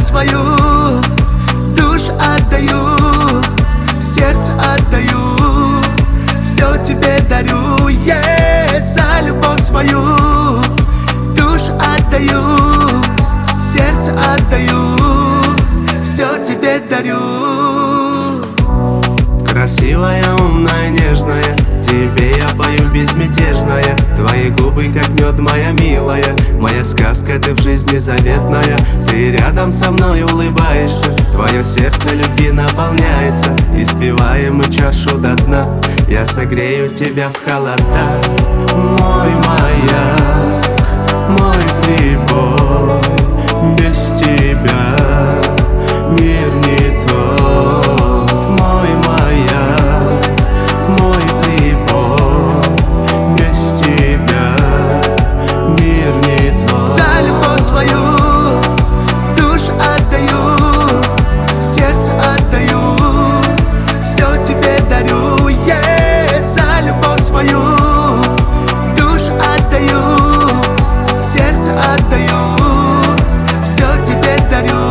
свою, душу отдаю, сердце отдаю, все тебе дарю, за любовь свою, душу отдаю, сердце отдаю, все тебе дарю. Красивая, умная, нежная, тебе я пою безмятежная. Твои губы как мед, моя милая, моя сказка, ты в жизни заветная. Ты рядом со мной улыбаешься, твое сердце любви наполняется. И спеваем мы чашу до дна, я согрею тебя в холода. Мой маяк, мой прибой, без тебя мир не тот. Мой маяк, мой прибой, без тебя мир не тот. За любовь свою душу отдаю, сердце отдаю, все тебе дарю, за любовь свою душу отдаю, сердце отдаю, все тебе дарю.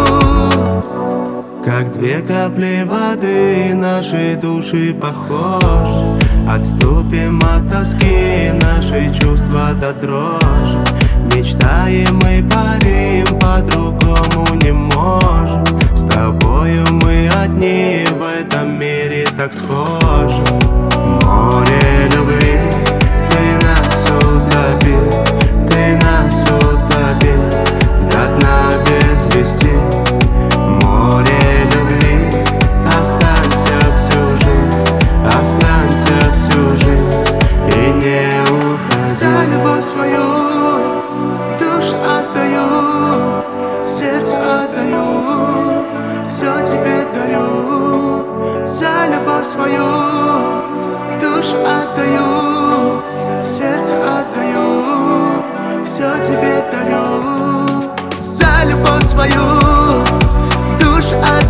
Как две капли воды наши души похожи, отступим от тоски, наши чувства до дрожи. Мечтаем мы, парим, по-другому не можем. С тобою мы одни в этом мире так схожи. Море любви, ты нас утопил, ты нас утопил, до дна без вести. Море любви, останься всю жизнь, останься всю жизнь и не уходи. За любовь свою душу отдаю, сердце отдаю, все тебе дарю. За любовь свою душу отдаю, сердце отдаю, все тебе дарю. За любовь свою душу отдаю,